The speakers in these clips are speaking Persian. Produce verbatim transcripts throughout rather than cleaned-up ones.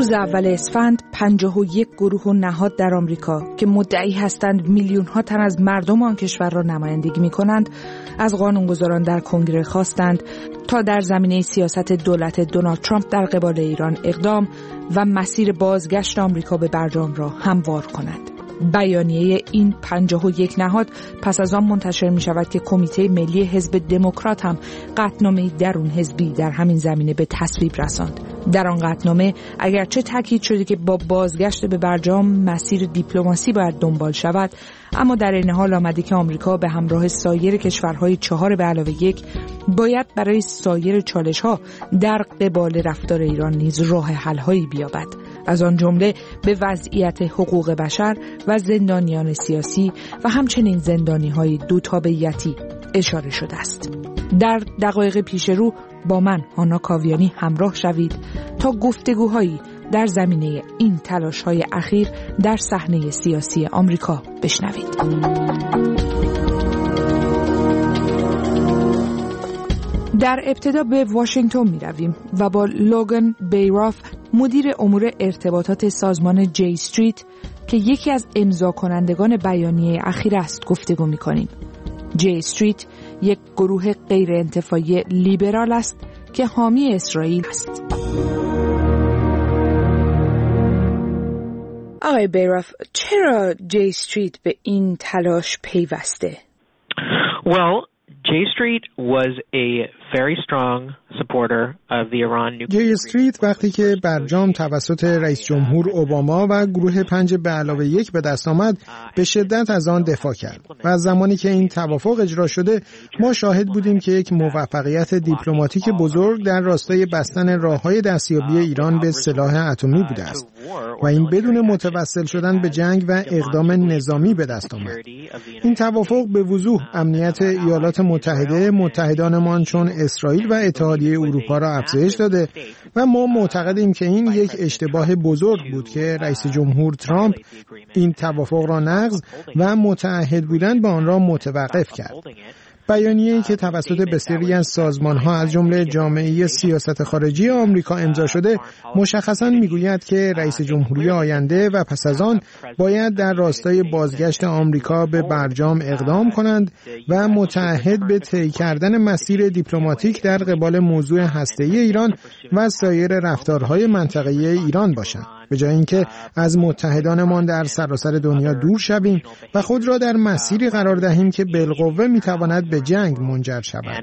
روز اول اسفند پنجاه و یک گروه و نهاد در آمریکا که مدعی هستند میلیون ها تن از مردم آن کشور را نمایندگی می کنند از قانونگذاران در کنگره خواستند تا در زمینه سیاست دولت دونالد ترامپ در قبال ایران اقدام و مسیر بازگشت آمریکا به برجام را هموار کنند. بیانیه این پنجاه و یک نهاد پس از آن منتشر می شود که کمیته ملی حزب دموکرات هم قطعنامه‌ای درون حزبی در همین زمینه به تصویب رساند. در آن قطعنامه اگرچه تاکید شده که با بازگشت به برجام مسیر دیپلماسی باید دنبال شود، اما در این حال آمده که آمریکا به همراه سایر کشورهای چهار به علاوه یک باید برای سایر چالش‌ها در قبال رفتار ایران نیز راه حل‌هایی بیابد. از آن جمله به وضعیت حقوق بشر و زندانیان سیاسی و همچنین زندانی‌های دو تابعیتی اشاره شده است. در دقایق پیش رو با من هانا کاویانی همراه شوید تا گفتگوهایی در زمینه این تلاش‌های اخیر در صحنه سیاسی آمریکا بشنوید. در ابتدا به واشنگتن می رویم و با لوگان بیراف مدیر امور ارتباطات سازمان جی استریت که یکی از امضا کنندگان بیانیه اخیر است گفتگو می کنیم. جی استریت یک گروه غیر انتفاعی لیبرال است که حامی اسرائیل است. آقای بیراف، چرا جی استریت به این تلاش پیوسته؟ Well, J Street was a very strong supporter of the Iran nuclear. جی استریت وقتی که برجام توسط رئیس جمهور اوباما و گروه پنج به علاوه یک به دست آمد به شدت از آن دفاع کرد و از زمانی که این توافق اجرا شده ما شاهد بودیم که یک موفقیت دیپلماتیک بزرگ در راستای بستن راههای دستیابی ایران به سلاح اتمی بوده است و این بدون متوسل شدن به جنگ و اقدام نظامی به دست آمد. این توافق به وضوح امنیت ایالات متحده، متحدانمان چون اسرائیل و اتحادیه اروپا را افزایش داده و ما معتقدیم که این یک اشتباه بزرگ بود که رئیس جمهور ترامپ این توافق را نقض و متعهد بودن به آن را متوقف کرد. بیانیه‌ای که توسط بسیاری از سازمان‌ها از جمله جامعه سیاست خارجی آمریکا امضا شده مشخصاً می‌گوید که رئیس جمهوری آینده و پس از آن باید در راستای بازگشت آمریکا به برجام اقدام کنند و متعهد به طی کردن مسیر دیپلماتیک در قبال موضوع هسته‌ای ایران و سایر رفتارهای منطقه‌ای ایران باشند، به جای اینکه از متحدانمان در سراسر دنیا دور شویم و خود را در مسیری قرار دهیم که بالقوه می‌تواند به جنگ منجر شود.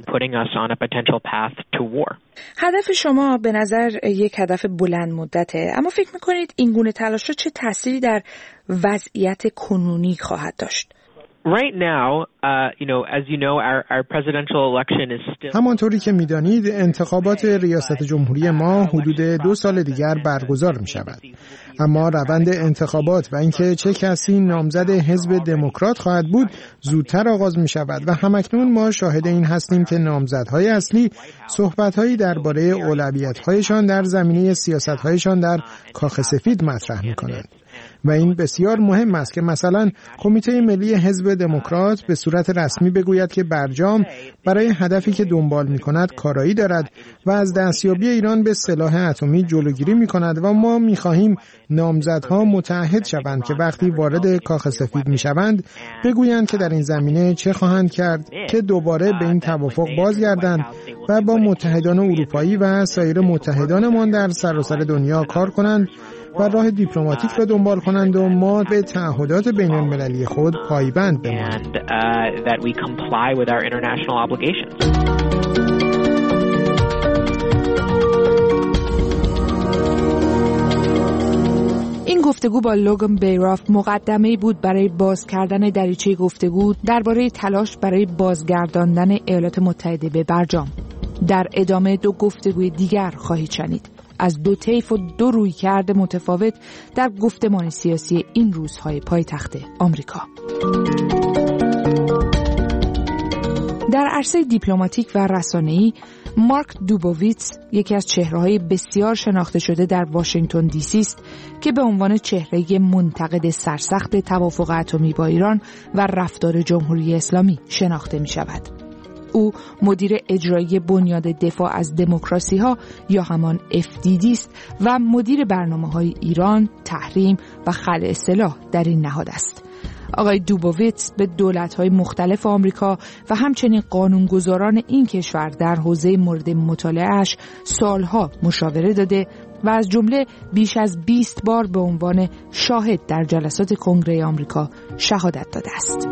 هدف شما به نظر یک هدف بلند مدته، اما فکر می‌کنید این گونه تلاش‌ها چه تأثیری در وضعیت کنونی خواهد داشت؟ Right now, uh, you know, as you know, our, our presidential election is still. همانطوری که می‌دانید انتخابات ریاست جمهوری ما حدود دو سال دیگر برگزار می‌شود. اما روند انتخابات و اینکه چه کسی نامزد حزب دموکرات خواهد بود زودتر آغاز می‌شود و همکنون ما شاهد این هستیم که نامزدهای اصلی صحبت‌هایی درباره اولویت‌هایشان در زمینه سیاست‌هایشان در کاخ سفید مطرح می‌کنند. و این بسیار مهم است که مثلا کمیته ملی حزب دموکرات به صورت رسمی بگوید که برجام برای هدفی که دنبال می‌کند کارایی دارد و از دستیابی ایران به سلاح اتمی جلوگیری می‌کند و ما می‌خواهیم نامزدها متعهد شوند که وقتی وارد کاخ سفید می‌شوند بگویند که در این زمینه چه خواهند کرد که دوباره به این توافق بازگردند و با متحدان اروپایی و سایر متحدانمان در سراسر دنیا کار کنند و راه دیپلماتیک را دنبال کنند و ما به تعهدات بین المللی خود پایبند بمانیم. این گفتگو با لوگان بیراف مقدمه‌ای بود برای باز کردن دریچه گفتگو درباره تلاش برای بازگرداندن ایالات متحده به برجام. در ادامه دو گفتگوی دیگر خواهید شنید از دو طیف و دو رویکرد متفاوت در گفتمان سیاسی این روزهای پایتخت آمریکا. در عرصه دیپلماتیک و رسانه‌ای مارک دوبوویتس یکی از چهره‌های بسیار شناخته شده در واشنگتن دی سی است که به عنوان چهره منتقد سرسخت توافق اتمی با ایران و رفتار جمهوری اسلامی شناخته می‌شود. او مدیر اجرایی بنیاد دفاع از دموکراسی ها یا همان اف دی دی است و مدیر برنامه‌های ایران، تحریم و خلع سلاح در این نهاد است. آقای دوبوویتس به دولت‌های مختلف آمریکا و همچنین قانونگذاران این کشور در حوزه مورد مطالعه‌اش سالها مشاوره داده و از جمله بیش از بیست بار به عنوان شاهد در جلسات کنگره آمریکا شهادت داده است.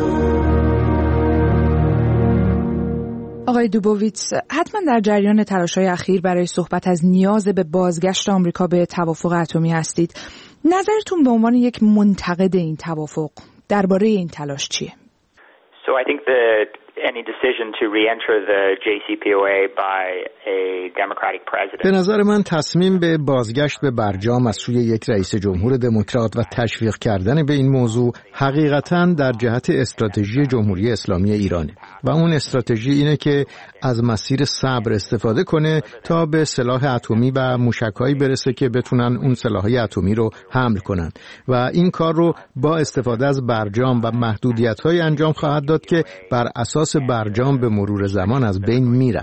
آقای دوبوویتس، حتما در جریان تلاش‌های اخیر برای صحبت از نیاز به بازگشت آمریکا به توافق اتمی هستید. نظرتون به عنوان یک منتقد این توافق درباره این تلاش چیه؟ So I think that any decision to re-enter the جی سی پی او ای by a Democratic president. به نظر من تصمیم به بازگشت به برجام از سوی یک رئیس جمهور دموکرات و تشویق کردن به این موضوع حقیقتاً در جهت استراتژی جمهوری اسلامی ایرانه و اون استراتژی اینه که از مسیر صبر استفاده کنه تا به سلاح اتمی و موشک‌هایی برسه که بتونن اون سلاح‌های اتمی رو حمل کنن و این کار رو با استفاده از برجام و محدودیت‌های انجام خواهد داد که بر اساس برجام به مرور زمان از بین میرن.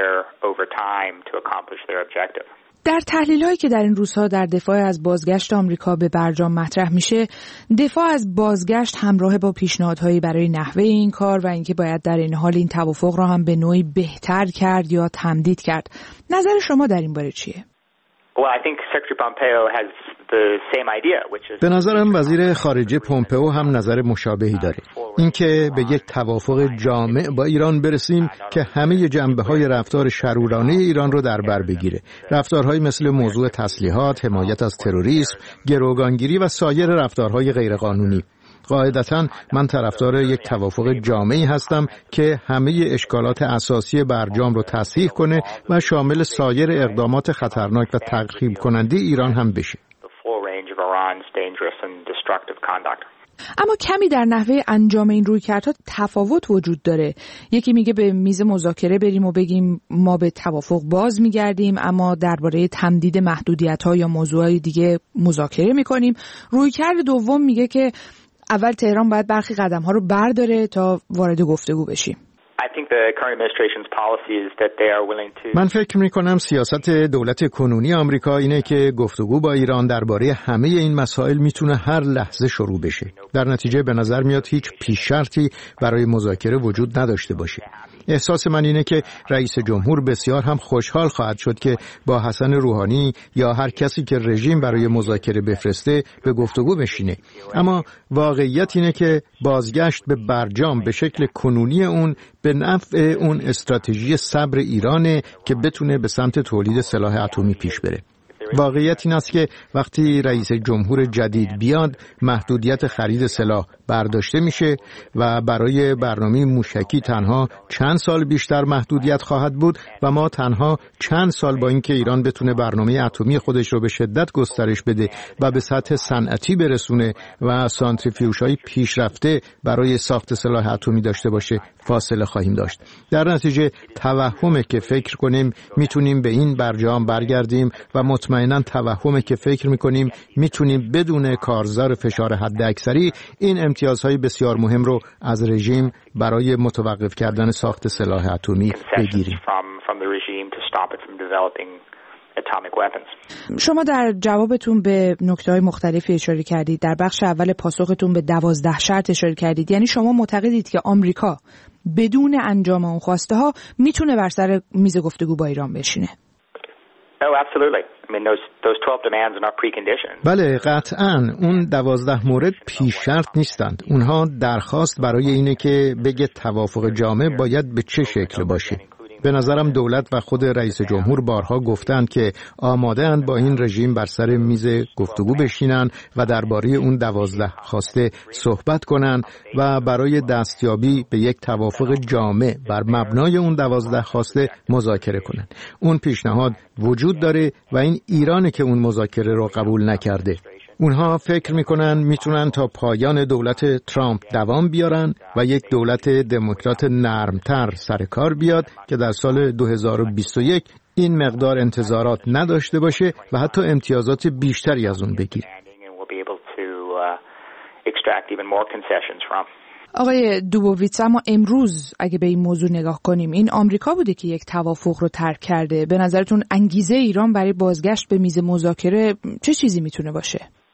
در تحلیل‌هایی که در این روزها در دفاع از بازگشت آمریکا به برجام مطرح میشه، دفاع از بازگشت همراه با پیشنهادهایی برای نحوه این کار و اینکه باید در این حال این توافق را هم به نوعی بهتر کرد یا تمدید کرد. نظر شما در این باره چیه؟ به نظرم وزیر خارجه پومپئو هم نظر مشابهی داره. اینکه به یک توافق جامع با ایران برسیم که همه جنبه‌های رفتار شرورانه ایران رو در بر بگیره. رفتارهایی مثل موضوع تسلیحات، حمایت از تروریسم، گروگانگیری و سایر رفتارهای غیرقانونی. قاعدتاً من طرفدار یک توافق جامعی هستم که همه اشکالات اساسی برجام رو تصحیح کنه و شامل سایر اقدامات خطرناک و تخریب کننده ایران هم بشه. اما کمی در نحوه انجام این رویکردها تفاوت وجود داره. یکی میگه به میز مذاکره بریم و بگیم ما به توافق باز میگردیم، اما درباره تمدید محدودیت‌ها یا موضوعات دیگه مذاکره میکنیم. رویکرد دوم میگه که اول تهران باید برخی قدم‌ها رو برداره تا وارد گفتگو بشیم. من فکر می‌کنم سیاست دولت کنونی آمریکا اینه که گفتگو با ایران درباره همه این مسائل میتونه هر لحظه شروع بشه. در نتیجه به نظر میاد هیچ پیش شرطی برای مذاکره وجود نداشته باشه. احساس من اینه که رئیس جمهور بسیار هم خوشحال خواهد شد که با حسن روحانی یا هر کسی که رژیم برای مذاکره بفرسته به گفتگو بشینه. اما واقعیت اینه که بازگشت به برجام به شکل کنونی اون به نفع اون استراتژی صبر ایرانه که بتونه به سمت تولید سلاح اتمی پیش بره. واقعیت این است که وقتی رئیس جمهور جدید بیاد محدودیت خرید سلاح برداشته میشه و برای برنامه موشکی تنها چند سال بیشتر محدودیت خواهد بود و ما تنها چند سال با اینکه ایران بتونه برنامه اتمی خودش رو به شدت گسترش بده و به سطح صنعتی برسونه و سانتریفیوژهای پیشرفته برای ساخت سلاح اتمی داشته باشه فاصله خواهیم داشت. در نتیجه توهمه که فکر کنیم میتونیم به این برجام برگردیم و مطمئناً توهمه که فکر میکنیم میتونیم بدون کارزار فشار حداکثری این امتیازهای بسیار مهم رو از رژیم برای متوقف کردن ساخت سلاح اتمی بگیریم. شما در جوابتون به نکته‌های مختلفی اشاره کردید. در بخش اول پاسختون به دوازده شرط اشاره کردید. یعنی شما معتقدید که آمریکا بدون انجام اون خواسته ها میتونه بر سر میز گفتگو با ایران بشینه؟ Oh, absolutely. I mean, those those twelve demands are not preconditions. بله، قطعاً اون دوازده مورد پیش شرط نیستند. اونها درخواست برای اینه که بگه توافق جامع باید به چه شکل باشه. به نظرم دولت و خود رئیس جمهور بارها گفتند که آماده اند با این رژیم بر سر میز گفتگو بشینن و درباره اون دوازده خواسته صحبت کنن و برای دستیابی به یک توافق جامع بر مبنای اون دوازده خواسته مذاکره کنن. اون پیشنهاد وجود داره و این ایرانه که اون مذاکره رو قبول نکرده. اونها فکر میکنن میتونن تا پایان دولت ترامپ دوام بیارن و یک دولت دموکرات نرمتر سر کار بیاد که در سال دو هزار و بیست و یک این مقدار انتظارات نداشته باشه و حتی امتیازات بیشتری از اون بگیره. آقای دوبوویتس، اما امروز اگه به این موضوع نگاه کنیم، این آمریکا بوده که یک توافق رو ترک کرده. به نظرتون انگیزه ایران برای بازگشت به میز مذاکره چه چیزی میتونه باشه؟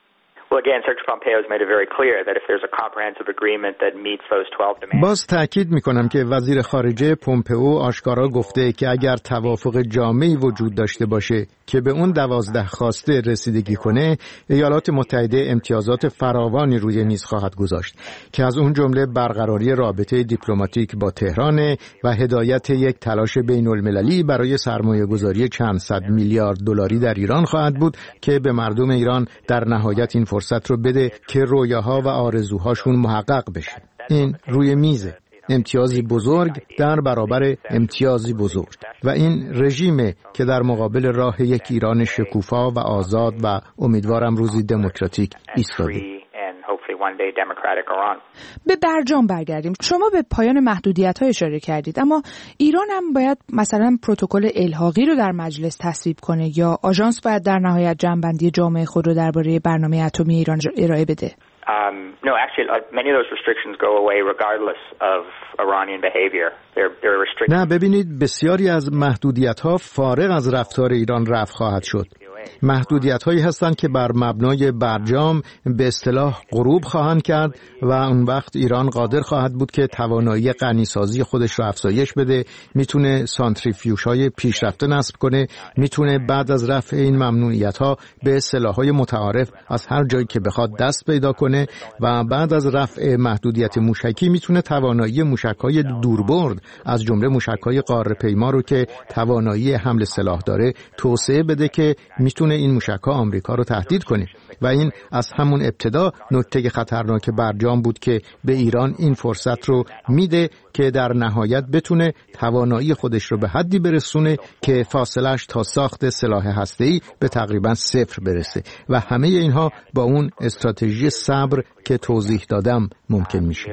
باز تأکید میکنم که وزیر خارجه پومپئو آشکارا گفته که اگر توافق جامعی وجود داشته باشه که به اون دوازده خواسته رسیدگی کنه، ایالات متحده امتیازات فراوانی روی میز خواهد گذاشت که از اون جمله برقراری رابطه دیپلماتیک با تهران و هدایت یک تلاش بین المللی برای سرمایه گذاری چند صد میلیارد دلاری در ایران خواهد بود که به مردم ایران در نهایت این فرصت رو بده که رویاها و آرزوهاشون محقق بشه. این روی میزه، امتیازی بزرگ در برابر امتیازی بزرگ، و این رژیمه که در مقابل راه یک ایران شکوفا و آزاد و امیدوارم روزی دموکراتیک ایستاده. به برجام برگردیم. شما به پایان محدودیت‌ها اشاره کردید، اما ایران هم باید مثلا پروتکل الحاقی رو در مجلس تصویب کنه یا آژانس باید در نهایت جمع‌بندی جامعه خود رو درباره برنامه اتمی ایران ارائه بده؟ Um, no, actually, uh, many of those restrictions go away regardless of Iranian behavior. They're, they're restricted. نه، ببینید بسیاری از محدودیت‌ها فارغ از رفتار ایران رفع خواهد شد. محدودیت‌هایی هستند که بر مبنای برجام به اصطلاح غروب خواهند کرد و اون وقت ایران قادر خواهد بود که توانایی غنیسازی خودش رو افزایش بده، میتونه سانتریفیوژهای پیشرفته نصب کنه، میتونه بعد از رفع این ممنوعیت‌ها به سلاح‌های متعارف از هر جایی که بخواد دست پیدا کنه و بعد از رفع محدودیت موشکی میتونه توانایی موشک‌های دوربرد از جمله موشک‌های قاره‌پیما رو که توانایی حمل سلاح داره توسعه بده که میتونه این موشک‌ها آمریکا رو تهدید کنه. و این از همون ابتدا نکته خطرناک برجام بود که به ایران این فرصت رو میده که در نهایت بتونه توانایی خودش رو به حدی برسونه که فاصلش تا ساخت سلاح هسته‌ای به تقریبا صفر برسه و همه اینها با اون استراتژی صبر که توضیح دادم ممکن میشه.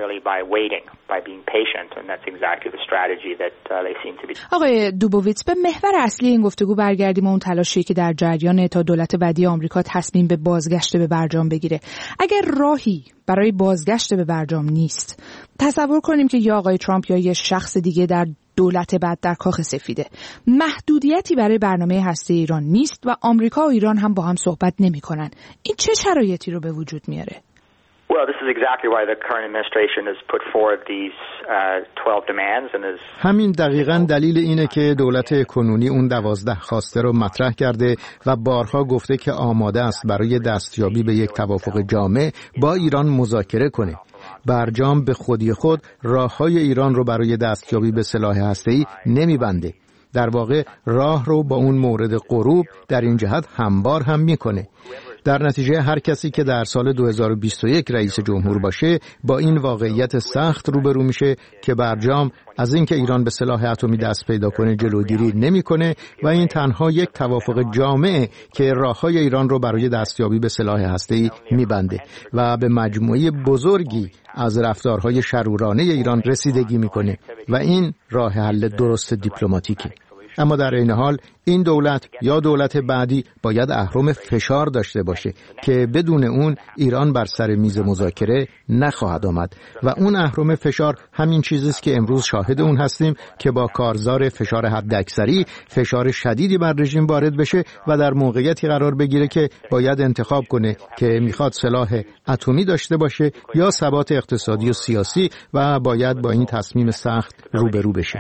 آقای دوبوویتس، به محور اصلی این گفتگو برگردیم و اون تلاشی که در جریان تا دولت بعدی آمریکا تصمیم به بازگشت به برجام بگیره. اگر راهی برای بازگشت به برجام نیست، تصور کنیم که یا آقای ترامپ یا یه شخص دیگه در دولت بعد در کاخ سفیده، محدودیتی برای برنامه هسته ایران نیست و آمریکا و ایران هم با هم صحبت نمی‌کنن. این چه شرایطی رو به وجود میاره؟ Well, this is exactly why the current administration has put forward these uh, twelve demands and is همین دقیقاً دلیل اینه که دولت کنونی اون دوازده خواسته رو مطرح کرده و بارها گفته که آماده است برای دستیابی به یک توافق جامع با ایران مذاکره کنه. برجام به خودی خود راههای ایران رو برای دستیابی به سلاح هسته‌ای نمی‌بنده. در واقع راه رو با اون مورد غروب در این جهت هموار هم میکنه. در نتیجه هر کسی که در سال دو هزار و بیست و یک رئیس جمهور باشه با این واقعیت سخت روبرو میشه که برجام از اینکه ایران به سلاح اتمی دست پیدا کنه جلوگیری نمیکنه و این تنها یک توافق جامعه که راههای ایران رو برای دستیابی به سلاح هسته‌ای میبنده و به مجموعه بزرگی از رفتارهای شرورانه ایران رسیدگی میکنه و این راه حل درست دیپلماتیکه. اما در این حال این دولت یا دولت بعدی باید اهرم فشار داشته باشه که بدون اون ایران بر سر میز مذاکره نخواهد آمد و اون اهرم فشار همین چیزی است که امروز شاهد اون هستیم که با کارزار فشار حداکثری فشار شدیدی بر رژیم وارد بشه و در موقعیتی قرار بگیره که باید انتخاب کنه که میخواد سلاح اتمی داشته باشه یا ثبات اقتصادی و سیاسی و باید با این تصمیم سخت روبرو بشه.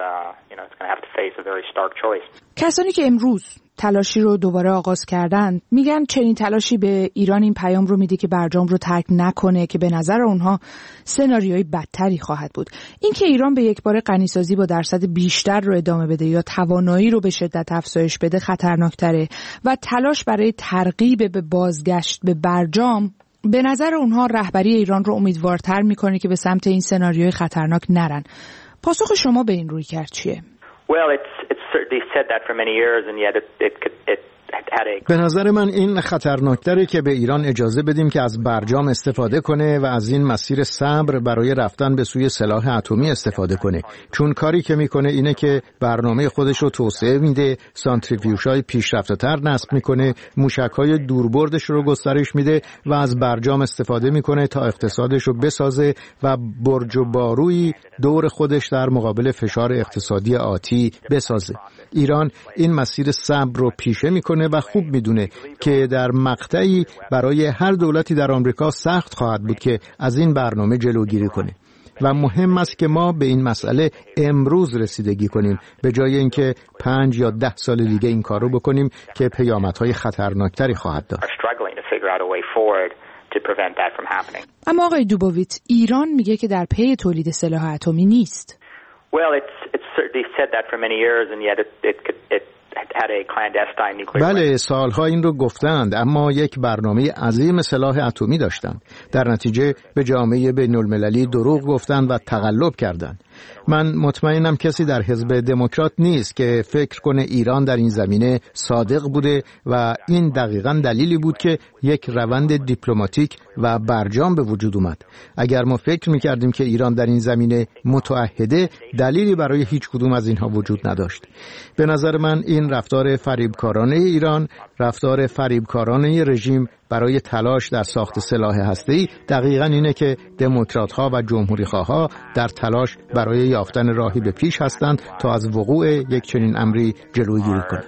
کسانی که امروز تلاشی رو دوباره آغاز کردن میگن چنین تلاشی به ایران این پیام رو میده که برجام رو ترک نکنه که به نظر اونها سناریوی بدتری خواهد بود. این که ایران به یک بار غنیسازی با درصد بیشتر رو ادامه بده یا توانایی رو به شدت افزایش بده خطرناکتره و تلاش برای ترغیب به بازگشت به برجام به نظر اونها رهبری ایران رو امیدوارتر میکنه که به سمت این سناریوی خطرناک نرن. پاسخ شما به این رویکرد چیه؟ Well, it's it's certainly said that for many years, and yet it it it به نظر من این خطرناکتره که به ایران اجازه بدیم که از برجام استفاده کنه و از این مسیر صبر برای رفتن به سوی سلاح اتمی استفاده کنه، چون کاری که میکنه اینه که برنامه خودش رو توسعه میده، سانتریفیوژهای پیشرفته‌تر نصب میکنه، موشک‌های دوربردش رو گسترش میده و از برجام استفاده میکنه تا اقتصادش رو بسازه و برج و بارویی دور خودش در مقابل فشار اقتصادی آتی بسازه. ایران این مسیر صبر رو پیشه میکنه و خوب میدونه که در مقطعی برای هر دولتی در آمریکا سخت خواهد بود که از این برنامه جلوگیری کنه و مهم است که ما به این مسئله امروز رسیدگی کنیم به جای اینکه پنج یا ده سال دیگه این کارو بکنیم که پیامدهای خطرناکتری خواهد داشت. اما آقای دوبویتس، ایران میگه که در پی تولید سلاح اتمی نیست. Well, it's it's certainly said that for many years, and yet it it it had a clandestine nuclear. بله، سالها این رو گفتند، اما یک برنامه عظیم سلاح اتمی داشتند. در نتیجه به جامعه بین‌المللی دروغ گفتند و تقلب کردند. من مطمئنم کسی در حزب دموکرات نیست که فکر کنه ایران در این زمینه صادق بوده و این دقیقاً دلیلی بود که یک روند دیپلماتیک و برجام به وجود اومد. اگر ما فکر می‌کردیم که ایران در این زمینه متعهده، دلیلی برای هیچ کدوم از اینها وجود نداشت. به نظر من این رفتار فریبکارانه ایران، رفتار فریبکارانه رژیم برای تلاش در ساخت سلاح هسته‌ای دقیقاً اینه که دموکرات‌ها و جمهوری‌خواها در تلاش برای یافتن راهی به پیش هستند تا از وقوع یک چنین امری جلوگیری کنند.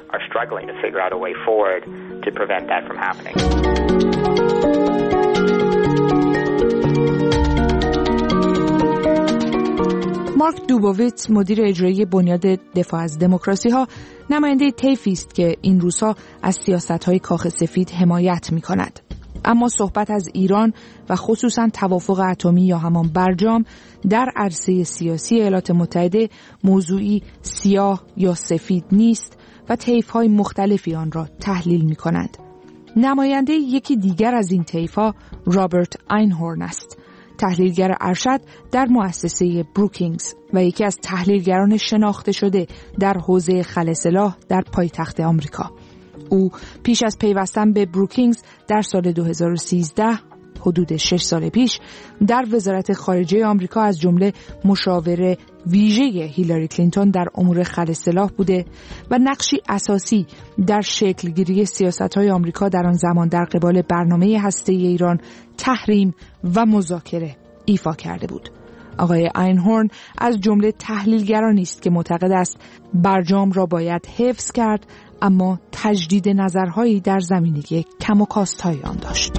مارک دوبویتس، مدیر اجرایی بنیاد دفاع از دموکراسی ها، نماینده طیفی است که این روزها از سیاست‌های کاخ سفید حمایت می‌کند. اما صحبت از ایران و خصوصاً توافق اتمی یا همان برجام در عرصه سیاسی ایالات متحده موضوعی سیاه یا سفید نیست و طیف‌های مختلفی آن را تحلیل می‌کنند. نماینده یکی دیگر از این طیف‌ها رابرت آینهورن است، تحلیلگر ارشد در مؤسسه بروکینگز و یکی از تحلیلگران شناخته شده در حوزه خل سلاح در پایتخت آمریکا. او پیش از پیوستن به بروکینگز در سال دو هزار و سیزده، حدود شش سال پیش، در وزارت خارجه آمریکا از جمله مشاور ویژه هیلاری کلینتون در امور خل سلاح بوده و نقشی اساسی در شکلگیری سیاست‌های آمریکا در آن زمان در قبال برنامه هسته‌ای ایران، تحریم و مذاکره ایفا کرده بود. آقای آینهورن از جمله تحلیلگرانی است که معتقد است برجام را باید حفظ کرد، اما تجدید نظرهایی در زمینه کم و کاست‌های آن داشت.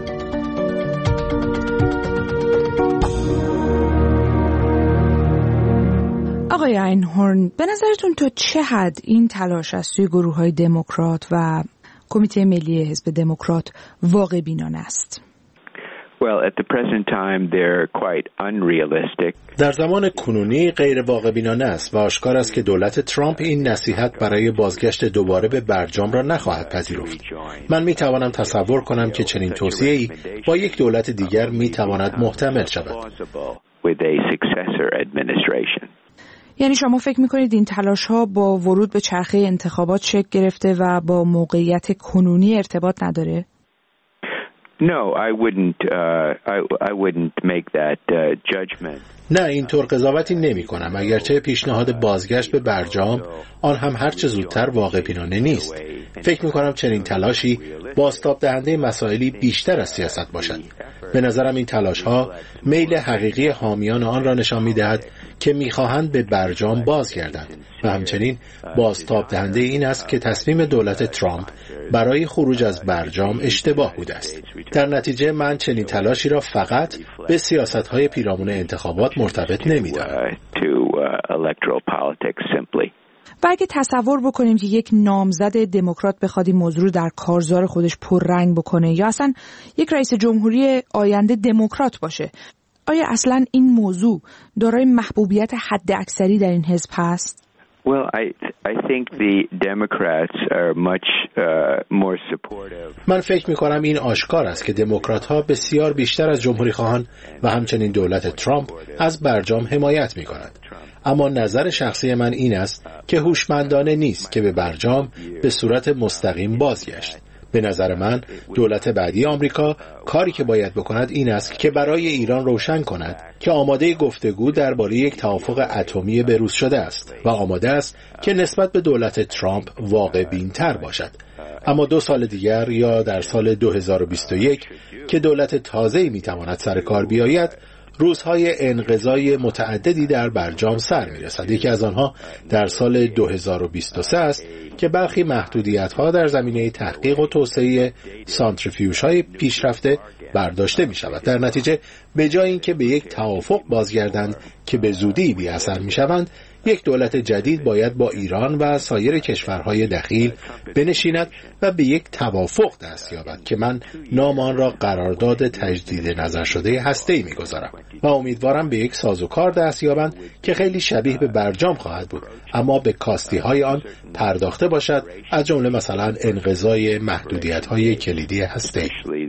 آقای آینهورن، به نظرتون تا چه حد این تلاش از سوی گروه‌های دموکرات و کمیته ملی حزب دموکرات واقع بینانه است؟ Well, at the present time they're quite unrealistic. در زمان کنونی غیر واقع بینانه است و آشکار است که دولت ترامپ این نصیحت برای بازگشت دوباره به برجام را نخواهد پذیرفت. من می توانم تصور کنم که چنین توصیه‌ای با یک دولت دیگر می تواند محتمل شود. یعنی شما فکر می‌کنید این تلاش‌ها با ورود به چرخه انتخابات شکل گرفته و با موقعیت کنونی ارتباط نداره؟ No, I wouldn't. Uh, I, I wouldn't make that uh, judgment. نه، اینطور قضاوتی نمی کنم. اگرچه پیشنهاد بازگشت به برجام آن هم هر چه زودتر واقع بینانه نیست. فکر می کنم چنین تلاشی بازتاب دهنده مسائلی بیشتر از سیاست باشد. به نظرم این تلاش ها میل حقیقی حامیان آن را نشان می دهد که می خواهند به برجام بازگردند و همچنین بازتاب دهنده این است که تصمیم دولت ترامپ برای خروج از برجام اشتباه بوده است. در نتیجه من چنین تلاشی را فقط به سیاست‌های پیرامون انتخابات مرتبط نمی‌دانم. و اگه تصور بکنیم که یک نامزد دموکرات بخواد این موضوع رو در کارزار خودش پررنگ بکنه یا اصلا یک رئیس جمهوری آینده دموکرات باشه، آیا اصلا این موضوع دارای محبوبیت حد اکثری در این حزب هست؟ Well, I I think the Democrats are much uh, more supportive. من فکر می‌کنم این آشکار است که دموکرات‌ها بسیار بیشتر از جمهوری‌خواهان و همچنین دولت ترامپ از برجام حمایت می‌کنند. اما نظر شخصی من این است که هوشمندانه نیست که به برجام به صورت مستقیم بازگشت. به نظر من دولت بعدی آمریکا کاری که باید بکند این است که برای ایران روشن کند که آماده گفتگو درباره یک توافق اتمی بروز شده است و آماده است که نسبت به دولت ترامپ واقع بین‌تر باشد. اما دو سال دیگر یا در سال دو هزار و بیست و یک که دولت تازه‌ای میتواند سر کار بیاید، روزهای انقضای متعددی در برجام سر میرسد. یکی از آنها در سال دو هزار و بیست و سه است که برخی محدودیت‌ها در زمینه تحقیق و توسعه سانتریفیوژهای پیشرفته برداشته می شود. در نتیجه به جای اینکه به یک توافق بازگردند که به زودی بی اثر می شوند، یک دولت جدید باید با ایران و سایر کشورهای دخیل بنشیند و به یک توافق دست یابد که من نام آن را قرارداد تجدید نظر شده هسته‌ای می‌گذارم و امیدوارم به یک سازوکار دست یابند که خیلی شبیه به برجام خواهد بود، اما به کاستی‌های آن پرداخته باشد، از جمله مثلا انقضای محدودیت‌های کلیدی هسته‌ای.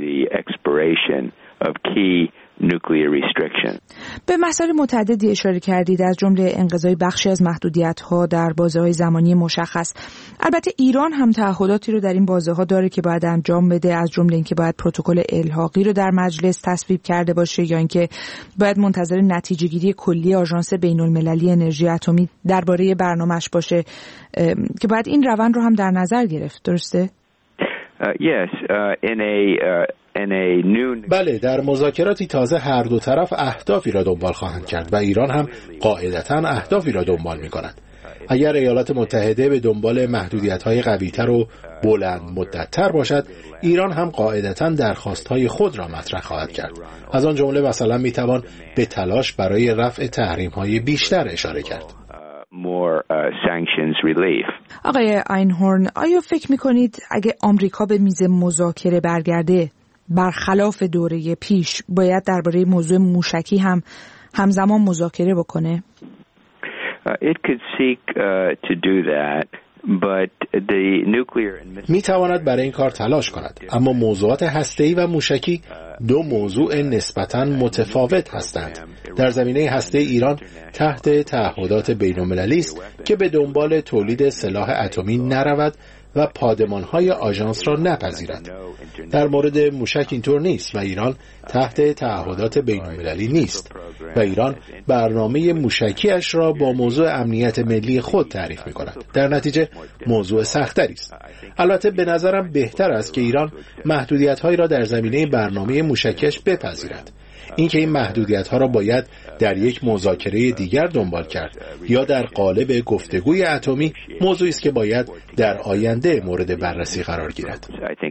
به مسائل متعددی اشاره کردید، از جمله انقضای بخشی از محدودیت‌ها در بازه‌های زمانی مشخص. البته ایران هم تعهداتی رو در این بازه‌ها داره که باید انجام بده، از جمله اینکه باید پروتکل الحاقی رو در مجلس تصویب کرده باشه یا اینکه باید منتظر نتیجه‌گیری کلی آژانس بین‌المللی انرژی اتمی درباره برنامه‌اش باشه که باید این روند رو هم در نظر گرفت. درسته؟ Uh, yes, uh, in a uh, in a new بله، در مذاکراتی تازه هر دو طرف اهدافی را دنبال خواهند کرد و ایران هم قاعدتاً اهدافی را دنبال می‌کند. اگر ایالات متحده به دنبال محدودیت‌های قوی‌تر و بلند مدت‌تر باشد، ایران هم قاعدتاً درخواست‌های خود را مطرح خواهد کرد. از آن جمله مثلا می‌توان به تلاش برای رفع تحریم‌های بیشتر اشاره کرد. more uh, sanctions relief. آقای اینهورن، آیا فکر میکنید اگه آمریکا به میز مذاکره برگرده، برخلاف دوره پیش باید درباره موضوع موشکی هم همزمان مذاکره بکنه؟ Uh, it could seek uh, to do that. But the nuclear and می تواند برای این کار تلاش کند، اما موضوعات هسته‌ای و موشکی دو موضوع نسبتاً متفاوت هستند. در زمینه هسته ایران تحت تعهدات بین‌المللی است که به دنبال تولید سلاح اتمی نرود و پادمان‌های آژانس را نپذیرد. در مورد موشک اینطور نیست و ایران تحت تعهدات بین‌المللی نیست و ایران برنامه موشکیش را با موضوع امنیت ملی خود تعریف می‌کند. در نتیجه موضوع سخت‌تری است. البته به نظرم بهتر است که ایران محدودیت‌هایی را در زمینه برنامه موشکیش بپذیرد. اینکه این محدودیت‌ها را باید در یک مذاکره دیگر دنبال کرد یا در قالب گفتگوی اتمی، موضوعی است که باید در آینده مورد بررسی قرار گیرد.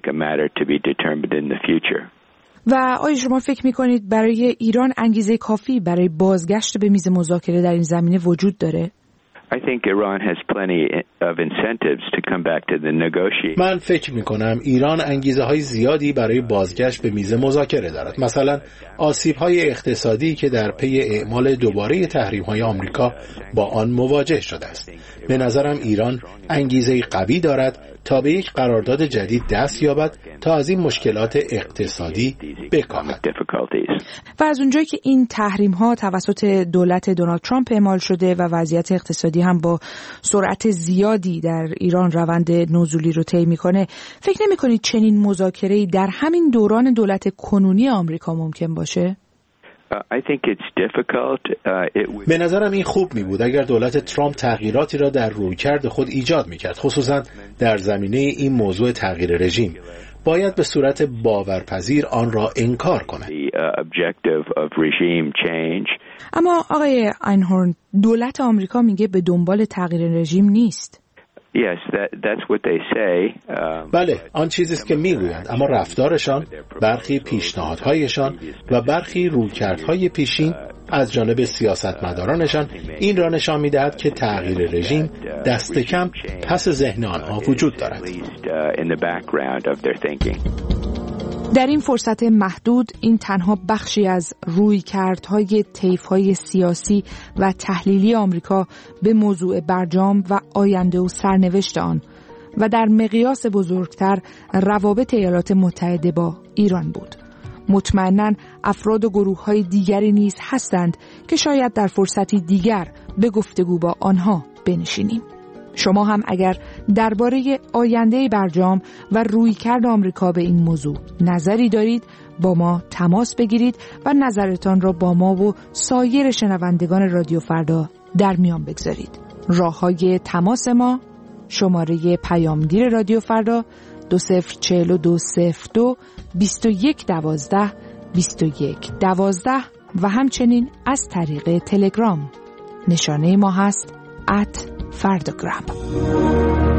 و آیا شما فکر می‌کنید برای ایران انگیزه کافی برای بازگشت به میز مذاکره در این زمینه وجود داره؟ I think Iran has plenty of incentives to come back to the negotiation. من فکر می‌کنم ایران انگیزه های زیادی برای بازگشت به میز مذاکره دارد. مثلا آسیب‌های اقتصادی که در پی اعمال دوباره تحریم‌های آمریکا با آن مواجه شده است. به نظرم ایران انگیزه قوی دارد تا به یک قرارداد جدید دست یابد تا از این مشکلات اقتصادی بکاهد. و از اونجایی که این تحریم‌ها توسط دولت دونالد ترامپ اعمال شده و وضعیت اقتصادی هم با سرعت زیادی در ایران روند نزولی رو طی می‌کنه، فکر نمی‌کنید چنین مذاکره‌ای در همین دوران دولت کنونی آمریکا ممکن باشه؟ I think it's difficult. Uh, it would... به نظرم این خوب می بود اگر دولت ترامپ تغییراتی را در رویکرد خود ایجاد می کرد، خصوصا در زمینه این موضوع تغییر رژیم. باید به صورت باورپذیر آن را انکار کند. The, uh, objective of regime change. اما آقای اینهورن، دولت آمریکا میگه به دنبال تغییر رژیم نیست. Yes, that, that's what they say. Um, بله، آن چیزی است که میگویند، اما رفتارشان، برخی پیشنهادهایشان و برخی رویکردهای پیشین از جانب سیاستمدارانشان این را نشان می‌دهد که تغییر رژیم دست کم پس ذهن آنها وجود دارد. در این فرصت محدود این تنها بخشی از رویکردهای طیف‌های سیاسی و تحلیلی آمریکا به موضوع برجام و آینده و سرنوشت آن و در مقیاس بزرگتر روابط ایالات متحده با ایران بود. مطمئناً افراد و گروه‌های دیگری نیز هستند که شاید در فرصتی دیگر به گفتگو با آنها بنشینیم. شما هم اگر درباره آینده برجام و رویکرد آمریکا به این موضوع نظری دارید، با ما تماس بگیرید و نظرتان را با ما و سایر شنوندگان رادیو فردا در میان بگذارید. راه‌های تماس ما: شماره پیامگیر رادیو فردا دو صفر چهل و دو صفر دو بیست و یک دوازده بیست و یک دوازده و همچنین از طریق تلگرام. نشانه ما هست ات فرداگرام.